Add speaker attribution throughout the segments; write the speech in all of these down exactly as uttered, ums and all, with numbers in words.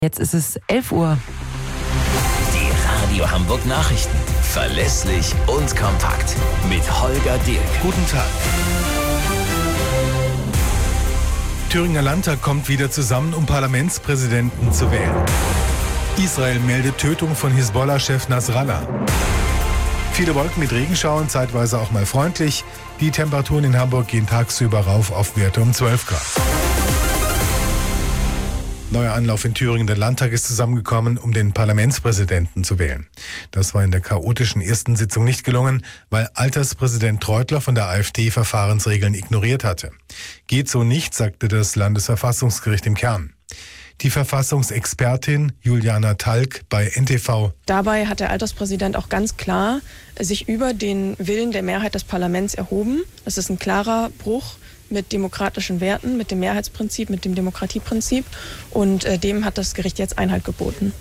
Speaker 1: Jetzt ist es elf Uhr.
Speaker 2: Die Radio Hamburg Nachrichten. Verlässlich und kompakt. Mit Holger Dirk.
Speaker 3: Guten Tag. Thüringer Landtag kommt wieder zusammen, um Parlamentspräsidenten zu wählen. Israel meldet Tötung von Hisbollah-Chef Nasrallah. Viele Wolken mit Regenschauern, zeitweise auch mal freundlich. Die Temperaturen in Hamburg gehen tagsüber rauf auf Werte um zwölf Grad. Neuer Anlauf in Thüringen. Der Landtag ist zusammengekommen, um den Parlamentspräsidenten zu wählen. Das war in der chaotischen ersten Sitzung nicht gelungen, weil Alterspräsident Treutler von der AfD Verfahrensregeln ignoriert hatte. Geht so nicht, sagte das Landesverfassungsgericht im Kern. Die Verfassungsexpertin Juliana Talk bei N T V.
Speaker 4: Dabei hat der Alterspräsident auch ganz klar sich über den Willen der Mehrheit des Parlaments erhoben. Das ist ein klarer Bruch mit demokratischen Werten, mit dem Mehrheitsprinzip, mit dem Demokratieprinzip. Und äh, dem hat das Gericht jetzt Einhalt geboten.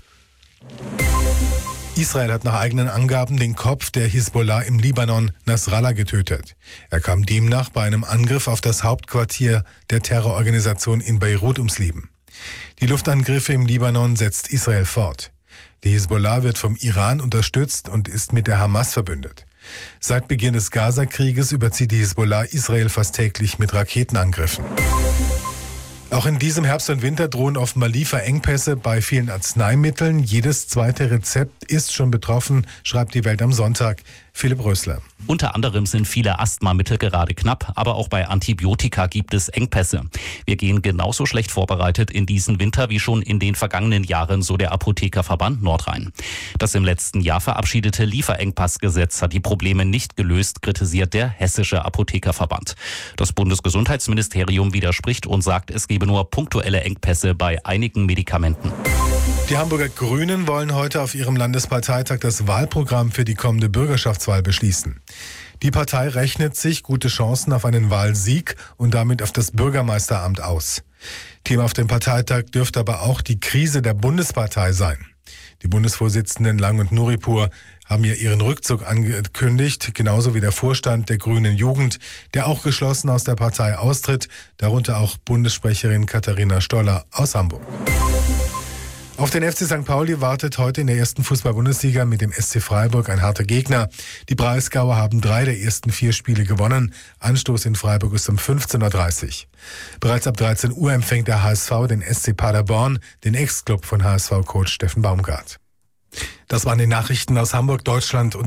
Speaker 3: Israel hat nach eigenen Angaben den Kopf der Hisbollah im Libanon, Nasrallah, getötet. Er kam demnach bei einem Angriff auf das Hauptquartier der Terrororganisation in Beirut ums Leben. Die Luftangriffe im Libanon setzt Israel fort. Die Hisbollah wird vom Iran unterstützt und ist mit der Hamas verbündet. Seit Beginn des Gaza-Krieges überzieht die Hisbollah Israel fast täglich mit Raketenangriffen. Auch in diesem Herbst und Winter drohen offenbar Lieferengpässe bei vielen Arzneimitteln. Jedes zweite Rezept ist schon betroffen, schreibt die Welt am Sonntag. Philipp Rösler.
Speaker 5: Unter anderem sind viele Asthmamittel gerade knapp, aber auch bei Antibiotika gibt es Engpässe. Wir gehen genauso schlecht vorbereitet in diesen Winter wie schon in den vergangenen Jahren, so der Apothekerverband Nordrhein. Das im letzten Jahr verabschiedete Lieferengpassgesetz hat die Probleme nicht gelöst, kritisiert der Hessische Apothekerverband. Das Bundesgesundheitsministerium widerspricht und sagt, es gebe nur punktuelle Engpässe bei einigen Medikamenten.
Speaker 3: Die Hamburger Grünen wollen heute auf ihrem Landesparteitag das Wahlprogramm für die kommende Bürgerschaftswahl beschließen. Die Partei rechnet sich gute Chancen auf einen Wahlsieg und damit auf das Bürgermeisteramt aus. Thema auf dem Parteitag dürfte aber auch die Krise der Bundespartei sein. Die Bundesvorsitzenden Lang und Nuripur haben ja ihren Rückzug angekündigt, genauso wie der Vorstand der Grünen Jugend, der auch geschlossen aus der Partei austritt, darunter auch Bundessprecherin Katharina Stoller aus Hamburg. Auf den F C Sankt Pauli wartet heute in der ersten Fußball-Bundesliga mit dem S C Freiburg ein harter Gegner. Die Breisgauer haben drei der ersten vier Spiele gewonnen. Anstoß in Freiburg ist um fünfzehn Uhr dreißig. Bereits ab dreizehn Uhr empfängt der H S V den S C Paderborn, den Ex-Club von H S V-Coach Steffen Baumgart. Das waren die Nachrichten aus Hamburg, Deutschland und